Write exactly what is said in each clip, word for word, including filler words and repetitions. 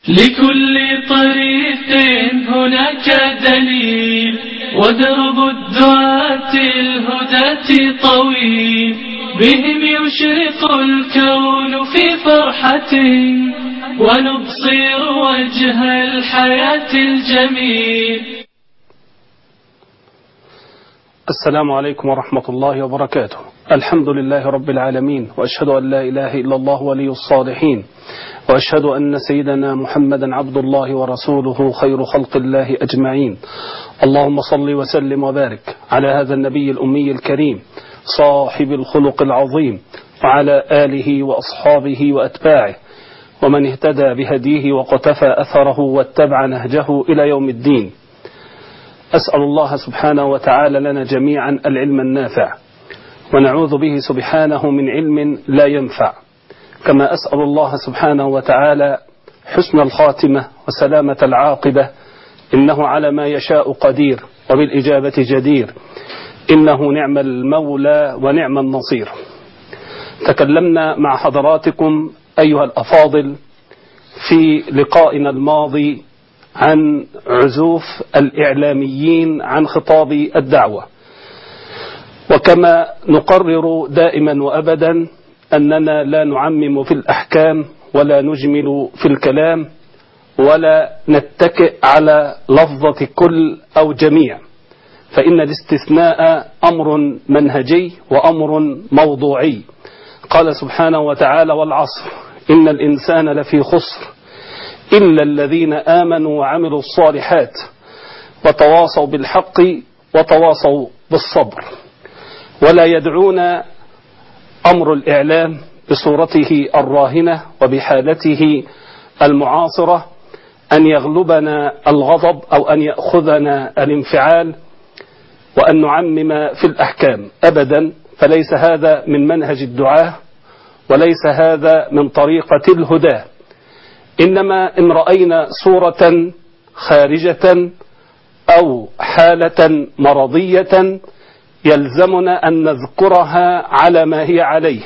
لكل طريق هناك دليل، ودرب الدعاة الهداة طويل، بهم يشرق الكون في فرحة، ونبصر وجه الحياة الجميل. السلام عليكم ورحمة الله وبركاته. الحمد لله رب العالمين، وأشهد أن لا إله إلا الله ولي الصالحين، وأشهد أن سيدنا محمدا عبد الله ورسوله خير خلق الله أجمعين. اللهم صل وسلم وبارك على هذا النبي الأمي الكريم صاحب الخلق العظيم، وعلى آله وأصحابه وأتباعه ومن اهتدى بهديه وقتفى أثره واتبع نهجه إلى يوم الدين. أسأل الله سبحانه وتعالى لنا جميعا العلم النافع، ونعوذ به سبحانه من علم لا ينفع، كما أسأل الله سبحانه وتعالى حسن الخاتمة وسلامة العاقبة، إنه على ما يشاء قدير وبالإجابة جدير، إنه نعم المولى ونعم النصير. تكلمنا مع حضراتكم أيها الأفاضل في لقائنا الماضي عن عزوف الإعلاميين عن خطاب الدعوة، وكما نقرر دائما وأبدا أننا لا نعمم في الأحكام ولا نجمل في الكلام ولا نتكئ على لفظة كل أو جميع، فإن الاستثناء أمر منهجي وأمر موضوعي. قال سبحانه وتعالى: والعصر إن الإنسان لفي خسر إلا الذين آمنوا وعملوا الصالحات وتواصوا بالحق وتواصوا بالصبر. ولا يدعونا أمر الإعلام بصورته الراهنة وبحالته المعاصرة أن يغلبنا الغضب أو أن يأخذنا الانفعال وأن نعمم في الأحكام أبدا، فليس هذا من منهج الدعاة وليس هذا من طريقة الهدى. إنما إن رأينا صورة خارجة أو حالة مرضية يلزمنا أن نذكرها على ما هي عليه،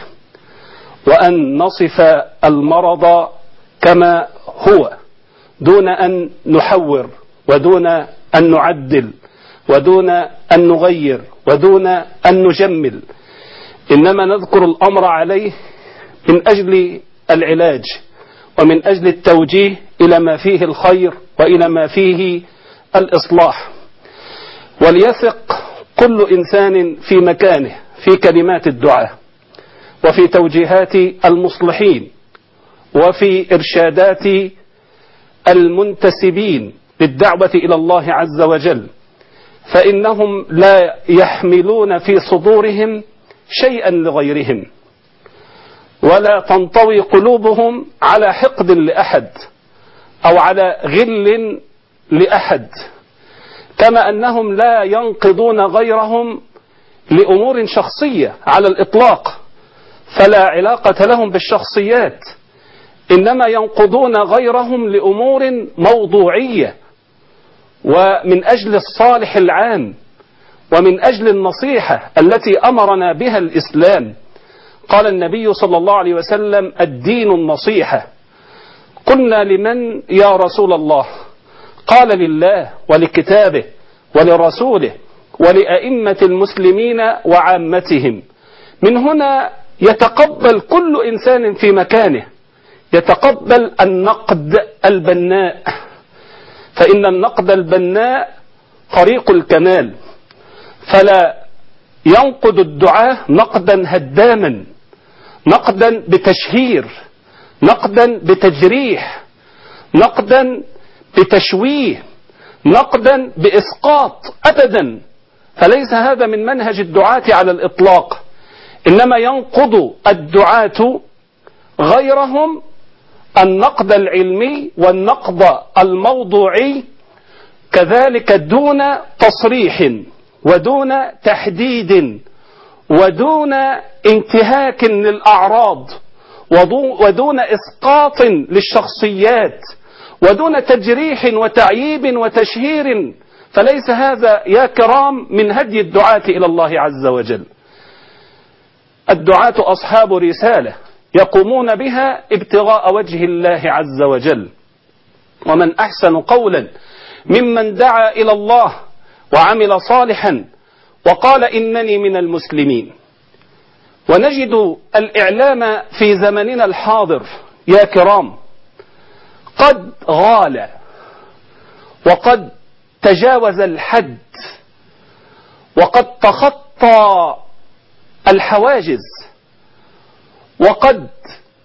وأن نصف المرض كما هو دون أن نحور ودون أن نعدل ودون أن نغير ودون أن نجمل، إنما نذكر الأمر عليه من أجل العلاج ومن أجل التوجيه إلى ما فيه الخير وإلى ما فيه الإصلاح. وليثق كل إنسان في مكانه في كلمات الدعاء وفي توجيهات المصلحين وفي إرشادات المنتسبين للدعوة إلى الله عز وجل، فإنهم لا يحملون في صدورهم شيئا لغيرهم، ولا تنطوي قلوبهم على حقد لأحد أو على غل لأحد، كما أنهم لا ينقضون غيرهم لأمور شخصية على الإطلاق، فلا علاقة لهم بالشخصيات، إنما ينقضون غيرهم لأمور موضوعية ومن أجل الصالح العام ومن أجل النصيحة التي أمرنا بها الإسلام. قال النبي صلى الله عليه وسلم: الدين النصيحة. قلنا: لمن يا رسول الله؟ قال: لله ولكتابه ولرسوله ولأئمة المسلمين وعامتهم. من هنا يتقبل كل إنسان في مكانه، يتقبل النقد البناء، فإن النقد البناء طريق الكمال، فلا ينقد الدعاة نقدا هداما، نقدا بتشهير، نقدا بتجريح، نقدا بتشويه، نقدا بإسقاط أبدا، فليس هذا من منهج الدعاة على الإطلاق. إنما ينقض الدعاة غيرهم النقد العلمي والنقد الموضوعي كذلك، دون تصريح ودون تحديد ودون انتهاك للأعراض ودون إسقاط للشخصيات ودون تجريح وتعييب وتشهير، فليس هذا يا كرام من هدي الدعاة إلى الله عز وجل. الدعاة أصحاب رسالة يقومون بها ابتغاء وجه الله عز وجل، ومن أحسن قولا ممن دعا إلى الله وعمل صالحا وقال إنني من المسلمين. ونجد الإعلام في زمننا الحاضر يا كرام قد غال وقد تجاوز الحد وقد تخطى الحواجز وقد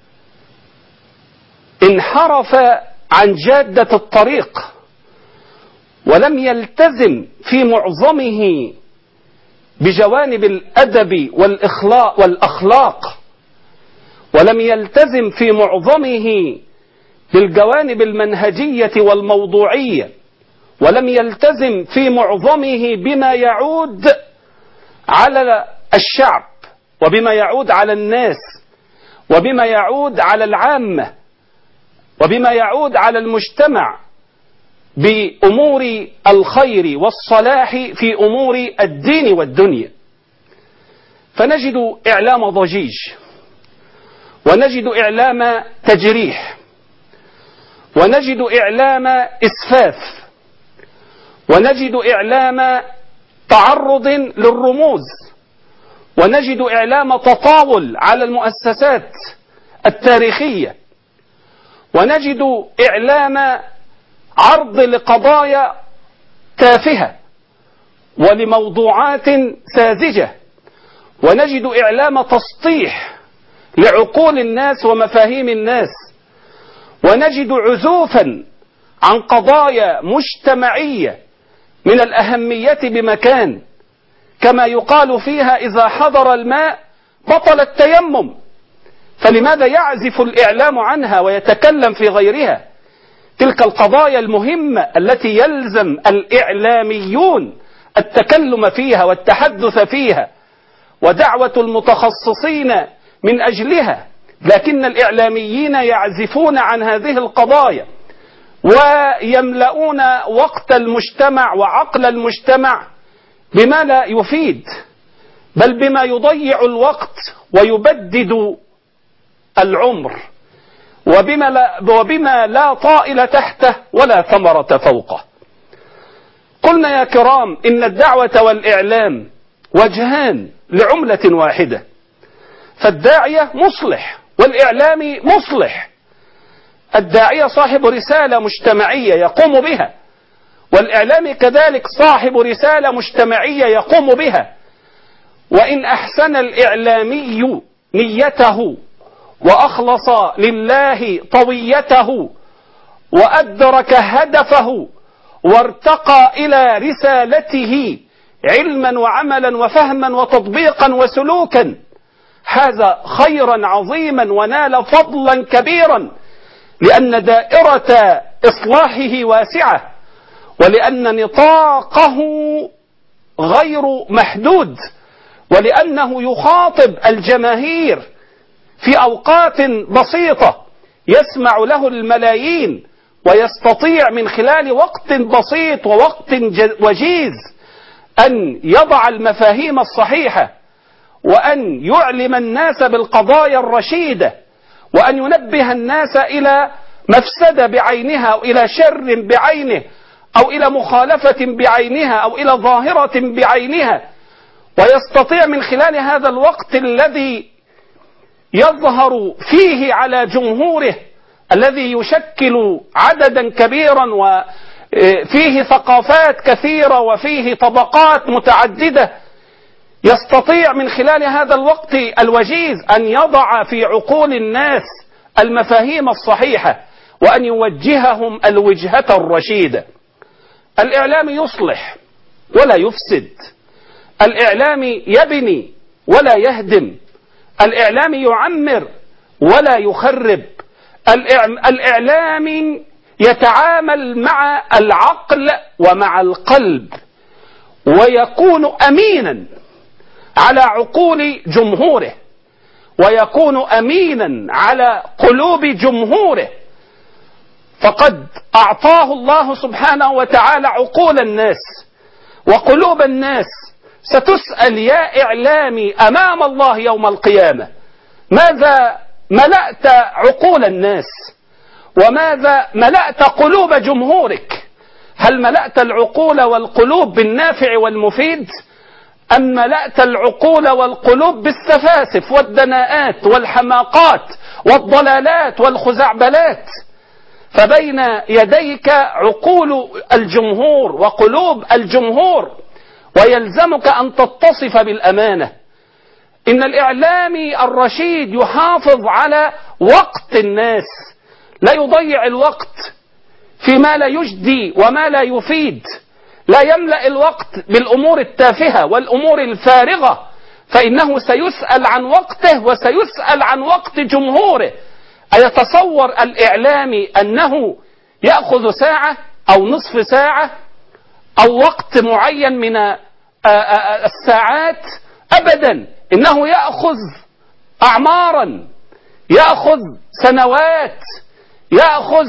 انحرف عن جادة الطريق ولم يلتزم في معظمه بجوانب الأدب والإخلاق والأخلاق، ولم يلتزم في معظمه بالجوانب المنهجية والموضوعية، ولم يلتزم في معظمه بما يعود على الشعب وبما يعود على الناس وبما يعود على العامة وبما يعود على المجتمع بأمور الخير والصلاح في أمور الدين والدنيا. فنجد إعلام ضجيج، ونجد إعلام تجريح، ونجد إعلام إسفاف، ونجد إعلام تعرض للرموز، ونجد إعلام تطاول على المؤسسات التاريخية، ونجد إعلام عرض لقضايا تافهة ولموضوعات ساذجة، ونجد إعلام تسطيح لعقول الناس ومفاهيم الناس، ونجد عزوفا عن قضايا مجتمعية من الأهمية بمكان، كما يقال فيها إذا حضر الماء بطل التيمم. فلماذا يعزف الإعلام عنها ويتكلم في غيرها؟ تلك القضايا المهمة التي يلزم الإعلاميون التكلم فيها والتحدث فيها ودعوة المتخصصين من أجلها، لكن الإعلاميين يعزفون عن هذه القضايا ويملؤون وقت المجتمع وعقل المجتمع بما لا يفيد، بل بما يضيع الوقت ويبدد العمر، وبما لا, وبما لا طائل تحته ولا ثمرة فوقه. قلنا يا كرام إن الدعوة والإعلام وجهان لعملة واحدة، فالداعية مصلح والإعلامي مصلح. الداعية صاحب رسالة مجتمعية يقوم بها، والإعلامي كذلك صاحب رسالة مجتمعية يقوم بها. وإن أحسن الإعلامي نيته وأخلص لله طويته وأدرك هدفه وارتقى إلى رسالته علما وعملا وفهما وتطبيقا وسلوكا، هذا خيرا عظيما ونال فضلا كبيرا، لأن دائرة إصلاحه واسعة، ولأن نطاقه غير محدود، ولأنه يخاطب الجماهير في أوقات بسيطة يسمع له الملايين، ويستطيع من خلال وقت بسيط ووقت وجيز أن يضع المفاهيم الصحيحة، وأن يعلم الناس بالقضايا الرشيدة، وأن ينبه الناس إلى مفسدة بعينها أو إلى شر بعينه أو إلى مخالفة بعينها أو إلى ظاهرة بعينها. ويستطيع من خلال هذا الوقت الذي يظهر فيه على جمهوره الذي يشكل عددا كبيرا وفيه ثقافات كثيرة وفيه طبقات متعددة، يستطيع من خلال هذا الوقت الوجيز أن يضع في عقول الناس المفاهيم الصحيحة وأن يوجههم الوجهة الرشيدة. الإعلام يصلح ولا يفسد، الإعلام يبني ولا يهدم، الإعلام يعمر ولا يخرب، الإعلام يتعامل مع العقل ومع القلب، ويكون أمينا على عقول جمهوره، ويكون أمينا على قلوب جمهوره. فقد أعطاه الله سبحانه وتعالى عقول الناس وقلوب الناس. ستسأل يا إعلامي أمام الله يوم القيامة ماذا ملأت عقول الناس، وماذا ملأت قلوب جمهورك؟ هل ملأت العقول والقلوب بالنافع والمفيد، أم ملأت العقول والقلوب بالسفاسف والدناءات والحماقات والضلالات والخزعبلات؟ فبين يديك عقول الجمهور وقلوب الجمهور، ويلزمك أن تتصف بالأمانة. إن الإعلامي الرشيد يحافظ على وقت الناس، لا يضيع الوقت فيما لا يجدي وما لا يفيد، لا يملأ الوقت بالأمور التافهة والأمور الفارغة، فإنه سيسأل عن وقته وسيسأل عن وقت جمهوره. أيتصور الإعلامي أنه يأخذ ساعة أو نصف ساعة أو وقت معين من الساعات؟ أبدا، إنه يأخذ أعمارا، يأخذ سنوات، يأخذ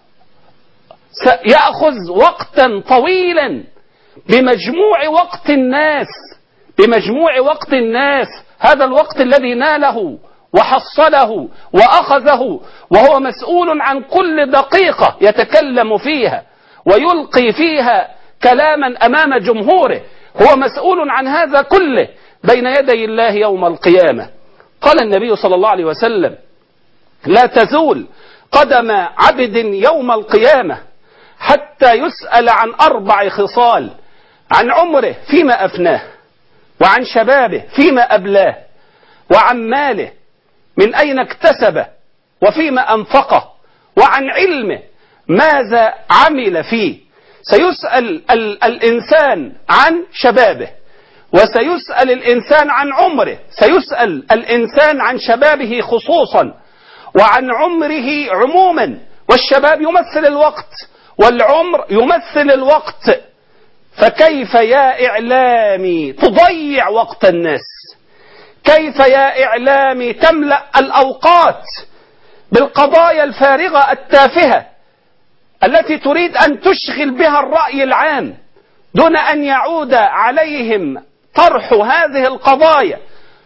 يأخذ وقتا طويلا بمجموع وقت الناس، بمجموع وقت الناس. هذا الوقت الذي ناله وحصله وأخذه، وهو مسؤول عن كل دقيقة يتكلم فيها ويلقي فيها كلاما أمام جمهوره، هو مسؤول عن هذا كله بين يدي الله يوم القيامة. قال النبي صلى الله عليه وسلم: لا تزول قدم عبد يوم القيامة حتى يسأل عن أربع خصال: عن عمره فيما أفناه، وعن شبابه فيما أبلاه، وعن ماله من أين اكتسبه وفيما أنفقه، وعن علمه ماذا عمل فيه. سيسأل ال الإنسان عن شبابه، وسيسأل الإنسان عن عمره، سيسأل الإنسان عن شبابه خصوصا وعن عمره عموما، والشباب يمثل الوقت والعمر يمثل الوقت. فكيف يا إعلامي تضيع وقت الناس؟ كيف يا إعلامي تملأ الأوقات بالقضايا الفارغة التافهة التي تريد أن تشغل بها الرأي العام، دون أن يعود عليهم طرح هذه القضايا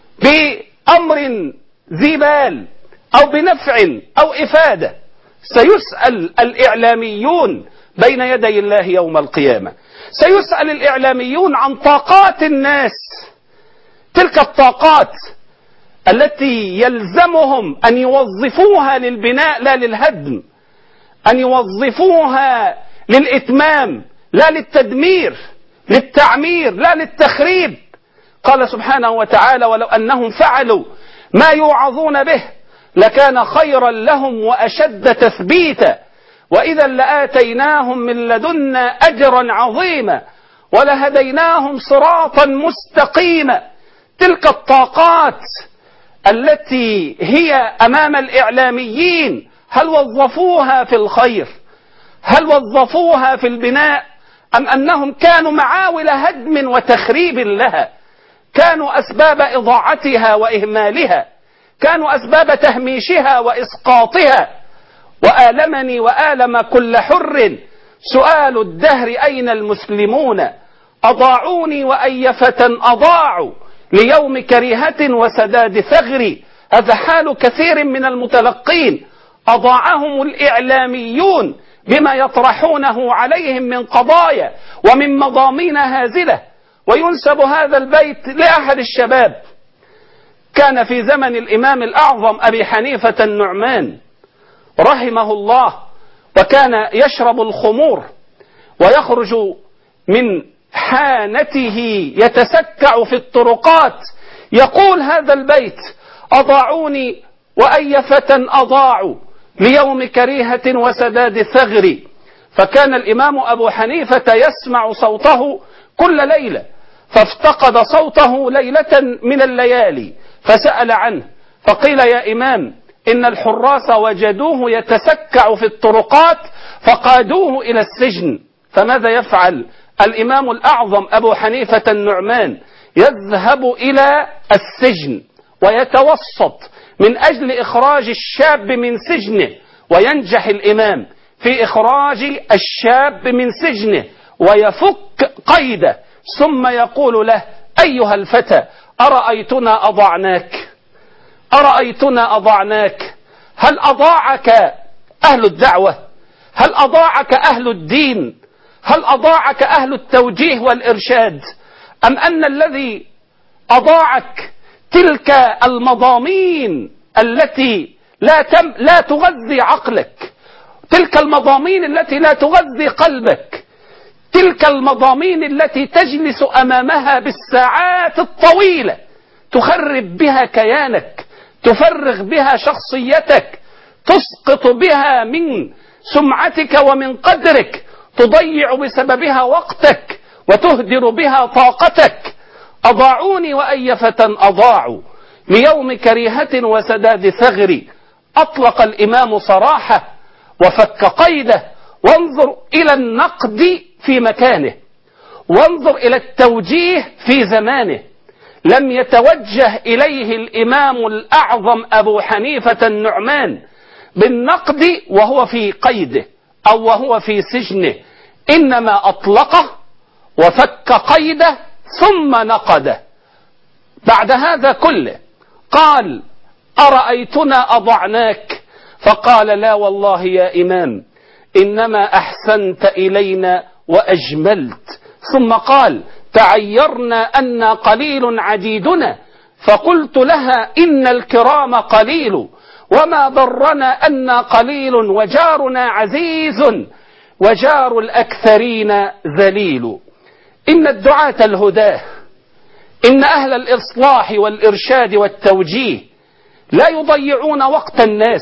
بأمر ذي بال أو بنفع أو إفادة؟ سيسأل الإعلاميون بين يدي الله يوم القيامة، سيسأل الإعلاميون عن طاقات الناس، تلك الطاقات التي يلزمهم أن يوظفوها للبناء لا للهدم، أن يوظفوها للإتمام لا للتدمير، للتعمير لا للتخريب. قال سبحانه وتعالى: ولو أنهم فعلوا ما يوعظون به لكان خيرا لهم وأشد تثبيتا، وإذا لآتيناهم من لدنا أجرا عظيما ولهديناهم صراطا مستقيما. تلك الطاقات التي هي أمام الإعلاميين، هل وظفوها في الخير؟ هل وظفوها في البناء؟ أم أنهم كانوا معاول هدم وتخريب لها؟ كانوا أسباب إضاعتها وإهمالها، كانوا أسباب تهميشها وإسقاطها. وآلمني وآلم كل حر سؤال الدهر: أين المسلمون؟ أضاعوني وأي فتى أضاعوا ليوم كريهة وسداد ثغري. هذا حال كثير من المتلقين، أضاعهم الإعلاميون بما يطرحونه عليهم من قضايا ومن مضامين هازلة. وينسب هذا البيت لأحد الشباب كان في زمن الإمام الأعظم أبي حنيفة النعمان رحمه الله، وكان يشرب الخمور ويخرج من حانته يتسكع في الطرقات، يقول هذا البيت: أضاعوني وأي فتى أضاعوا ليوم كريهة وسداد ثغري. فكان الإمام أبو حنيفة يسمع صوته كل ليلة، فافتقد صوته ليلة من الليالي فسأل عنه، فقيل: يا إمام، إن الحراس وجدوه يتسكع في الطرقات فقادوه إلى السجن. فماذا يفعل الإمام الأعظم أبو حنيفة النعمان؟ يذهب إلى السجن ويتوسط من أجل إخراج الشاب من سجنه، وينجح الإمام في إخراج الشاب من سجنه ويفك قيده، ثم يقول له: أيها الفتى، أرأيتنا أضعناك؟ أرأيتنا أضعناك؟ هل أضاعك أهل الدعوة؟ هل أضاعك أهل الدين؟ هل أضاعك أهل التوجيه والإرشاد؟ أم أن الذي أضاعك تلك المضامين التي لا, تم لا تغذي عقلك، تلك المضامين التي لا تغذي قلبك، تلك المضامين التي تجلس أمامها بالساعات الطويلة تخرب بها كيانك، تفرغ بها شخصيتك، تسقط بها من سمعتك ومن قدرك، تضيع بسببها وقتك وتهدر بها طاقتك. أضاعوني وأي فتى أضاعوا ليوم كريهة وسداد ثغري. أطلق الإمام صراحة وفك قيده. وانظر إلى النقد في مكانه، وانظر إلى التوجيه في زمانه. لم يتوجه إليه الإمام الأعظم أبو حنيفة النعمان بالنقد وهو في قيده أو وهو في سجنه، إنما أطلقه وفك قيده ثم نقده. بعد هذا كله قال: أرأيتنا أضعناك؟ فقال: لا والله يا إمام، إنما أحسنت إلينا وأجملت. ثم قال: تعيرنا أن قليل عديدنا، فقلت لها إن الكرام قليل، وما ضرنا أن قليل، وجارنا عزيز، وجار الأكثرين ذليل. إن الدعاة الهداه، إن أهل الإصلاح والإرشاد والتوجيه لا يضيعون وقت الناس،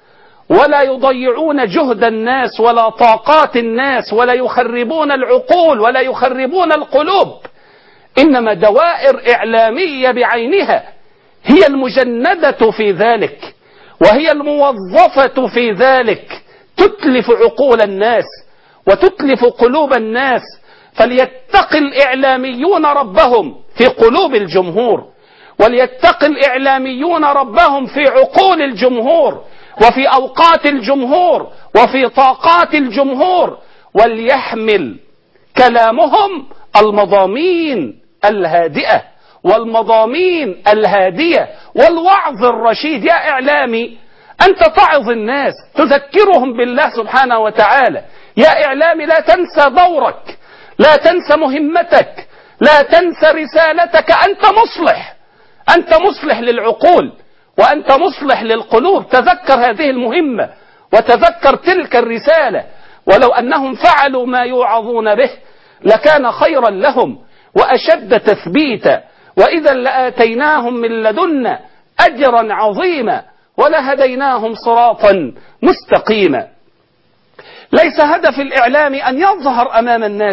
ولا يضيعون جهد الناس ولا طاقات الناس، ولا يخربون العقول ولا يخربون القلوب. إنما دوائر إعلامية بعينها هي المجندة في ذلك، وهي الموظفة في ذلك، تتلف عقول الناس وتتلف قلوب الناس. فليتق الإعلاميون ربهم في قلوب الجمهور، وليتق الإعلاميون ربهم في عقول الجمهور، وفي أوقات الجمهور، وفي طاقات الجمهور، وليحمل كلامهم المضامين الهادئة والمضامين الهادية والوعظ الرشيد. يا إعلامي، أنت تعظ الناس، تذكرهم بالله سبحانه وتعالى. يا إعلامي، لا تنسى دورك، لا تنسى مهمتك، لا تنسى رسالتك. أنت مصلح، أنت مصلح للعقول، وأنت مصلح للقلوب. تذكر هذه المهمة وتذكر تلك الرسالة. ولو أنهم فعلوا ما يوعظون به لكان خيرا لهم وأشد تثبيتا، وإذا لآتيناهم من لدنا أجرا عظيما ولهديناهم صراطا مستقيما. ليس هدف الإعلام أن يظهر أمام الناس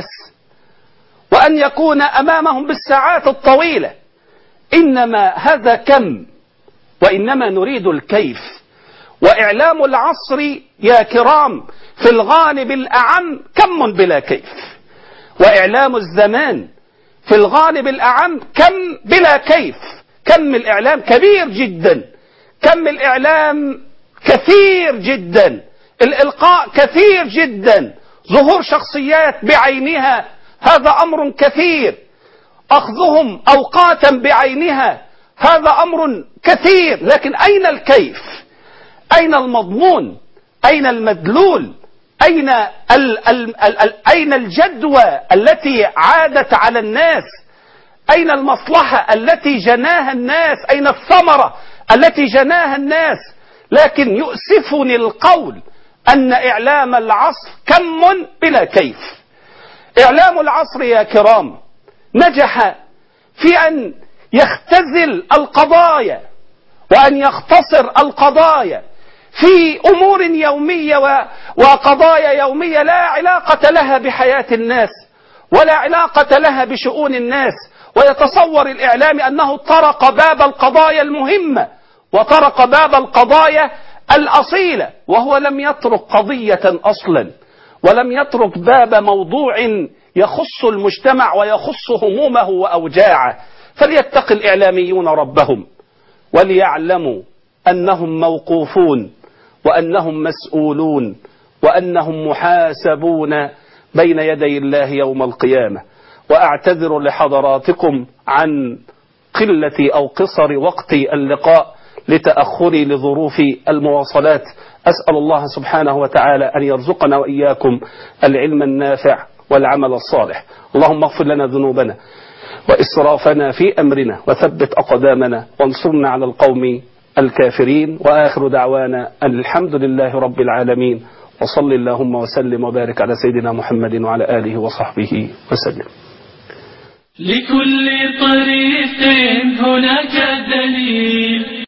وأن يكون أمامهم بالساعات الطويلة، إنما هذا كم، وإنما نريد الكيف. وإعلام العصر يا كرام في الغالب الأعم كم بلا كيف، وإعلام الزمان في الغالب الأعم كم بلا كيف. كم الإعلام كبير جدا، كم الإعلام كثير جدا، الإلقاء كثير جدا، ظهور شخصيات بعينها هذا أمر كثير، أخذهم أوقاتا بعينها هذا أمر كثير. لكن أين الكيف؟ أين المضمون؟ أين المدلول؟ أين ال ال ال أين الجدوى التي عادت على الناس؟ أين المصلحة التي جناها الناس؟ أين الثمرة التي جناها الناس؟ لكن يؤسفني القول أن إعلام العصر كم بلا كيف. إعلام العصر يا كرام نجح في أن يختزل القضايا وأن يختصر القضايا في أمور يومية وقضايا يومية لا علاقة لها بحياة الناس ولا علاقة لها بشؤون الناس. ويتصور الإعلام أنه طرق باب القضايا المهمة وطرق باب القضايا الأصيلة، وهو لم يطرق قضية أصلا، ولم يطرق باب موضوع يخص المجتمع ويخص همومه وأوجاعه. فليتق الإعلاميون ربهم وليعلموا أنهم موقوفون وأنهم مسؤولون وأنهم محاسبون بين يدي الله يوم القيامة. وأعتذر لحضراتكم عن قلة أو قصر وقت اللقاء، لتأخري لظروف المواصلات. أسأل الله سبحانه وتعالى أن يرزقنا وإياكم العلم النافع والعمل الصالح. اللهم اغفر لنا ذنوبنا وإسرافنا في أمرنا وثبت أقدامنا وانصرنا على القوم الكافرين. وآخر دعوانا أن الحمد لله رب العالمين، وصل اللهم وسلم وبارك على سيدنا محمد وعلى آله وصحبه وسلم. لكل طريق هناك دليل.